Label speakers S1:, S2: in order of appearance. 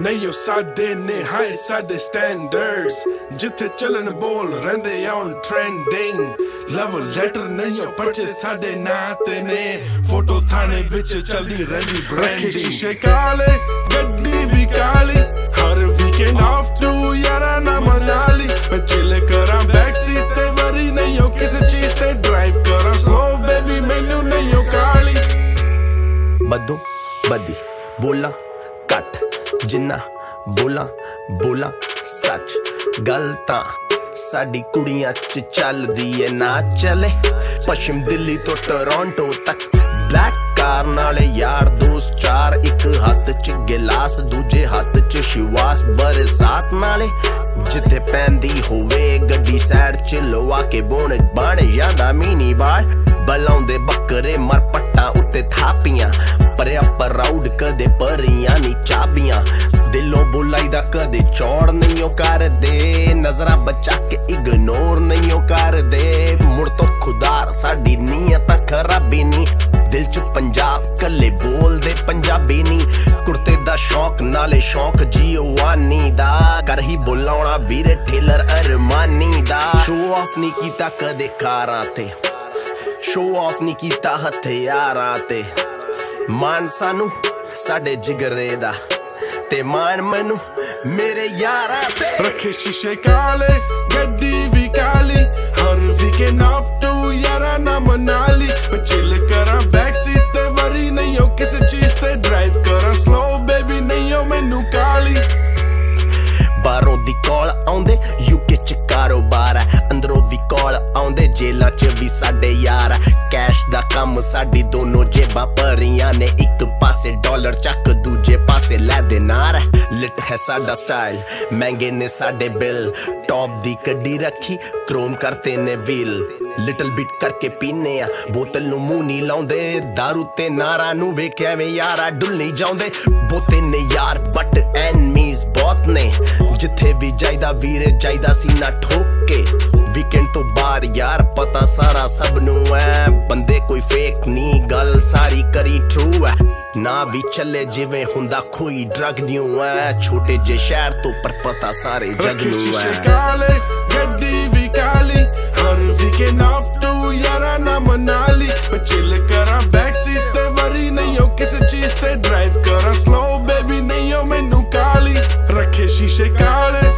S1: नहीं साडे ने हाय साडे स्टैंडर्ड्स जिथे चलन बोल रहंदे ऑन ट्रेंडिंग लव लेटर नहीं पर्चे साडे नाते ने फोटो थाने विच चलदी रहंदी ब्रांडिंग शीशे काले गड्डी भी काली हर वीकेंड ऑफ टू यारा ना मनाली मैं चिल करा बैक सीट ते वरी नहीं हो किसी चीज ते ड्राइव करा स्लो बेबी मैनू नहीं हो काली
S2: बदो बदी बोला कट जिन्ना बोला बोला सच गल तां साडी कुड़ियां च चलदी है ना चले पश्चिम दिल्ली तो टोरंटो तक ब्लैक कार नाले यार दोस्त चार एक हाथ च गिलास दूजे हाथ च शिवास बरसात नाले जिथे पैंदी होवे गड्डी सैड च लवा के बोने बाणे जांदा मिनी बार बलाउंदे बकरे मर पट्टा उत्ते थापियां परे प्राउड कदे परियां नी चाबियां दिलों बुलाईदा कदे चौड़ नहीं कर दे नजरा बचा के इग्नोर नहीं कर दे मुड़ तो खुदार साडी नीयत खराबी नी दिल च पंजाब कले बोल दे पंजाबी नी कुर्ते दा शौक नाले शौक जियोवानी दा कर ही बुलाउणा वीरे टेलर अरमानी दा शो ऑफ नहीं कीता कदे कारां ते शो ऑफ नहीं कीता हथियारां ते मान सानू साडे जिगरे दा ते मान मैनू मेरे यारां ते
S1: रखे शीशे काले गड्डी भी काली हर वीकेंड ऑफ टू यारा ना मनाली मैं चिल करा बैक सीट ते वरी नहीं हो किसी चीज ते ड्राइव करा स्लो बेबी नहीं हो मैनू काली
S2: बारों दी कॉल आउंदे यूके च कारोबार है अंदरों भी कॉल आउंदे जेलां च भी साडे यार कैश दा कम साडी दोनों जेबां भरियां ने एक पासे डॉलर चक दूजे पासे लै दे नार लिट है साडा स्टाइल महंगे ने साडे बिल टॉप दी कड्डी रखी क्रोम करते ने व्हील लिटल बिट करके पीने आ बोतल नू मुंह नहीं लाउंदे दारू ते नारा नू वेख्या में यारा डुल्ली जाउंदे बोते ने यार बट एनमीज बहुत ने जिथे भी जाइदा वीरे जाइदा सीना ठोक के वीकेंड तो बाहर यार पता सारा सब नू है बंदे कोई फेक नी गल सारी करी ट्रू है ना भी चले जिवें हुंदा कोई ड्रग न्यू है छोटे जे शहर तो पर पता सारे जग नू है
S1: काले गड्डी भी काली हर वीकेंड ऑफ टू यारा ना मनाली मैं चिल करा बैक सीट ते वरी नहीं हो किसी चीज ते ड्राइव करा स्लो बेबी नहीं हो मैनू काली रखे शीशे काले